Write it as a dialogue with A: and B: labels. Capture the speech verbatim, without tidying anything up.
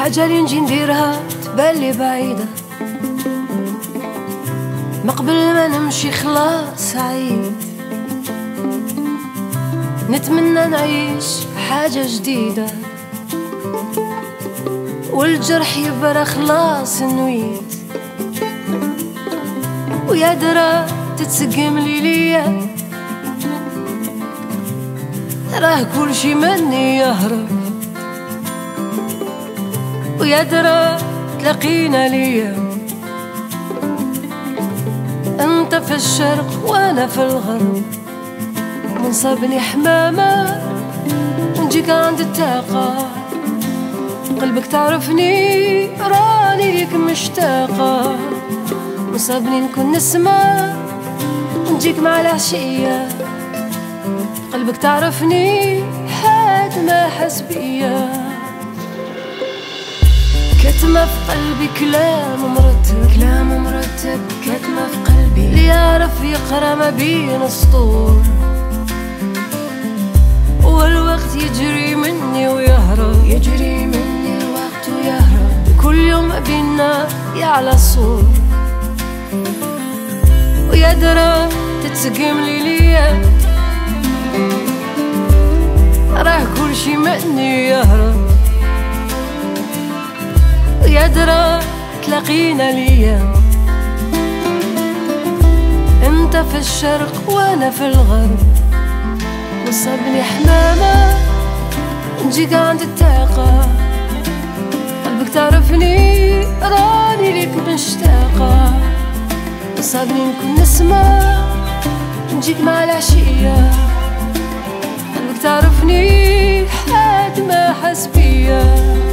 A: حاجة اللي نجي نديرها تبالي بعيدة، ما قبل ما نمشي خلاص عيد. نتمنى نعيش حاجة جديدة والجرح يبرى خلاص نويت. ويا درا تتسقم لي ليا، راه كل شي مني يهرب. ويا درا تلاقينا ليا، انت في الشرق وانا في الغرب. منصبني حمامة ونجيك عند الطاقة، قلبك تعرفني راني ليك مشتاقة. منصبني نكون نسمة ونجيك مع العشية، قلبك تعرفني حد ما حس بيا. كتمة في قلبي كلام مرتب، كلام مرتب كتمة في قلبي، اللي يعرف يقرا ما بين السطور. والوقت يجري مني ويهرب، يجري مني الوقت ويهرب. كل يوم بينا يعلى الصور. ويا درا تتسقم لي ليا، راه كل شي مني يهرب. ويا درا تلاقينا ليا، انت في الشرق وانا في الغرب. وصبني حمامة نجيك عند الطاقة، قلبك تعرفني راني ليك مشتاقة. وصبني نكون نسمة نجيك مع العشية، قلبك تعرفني حد ما حس بيا.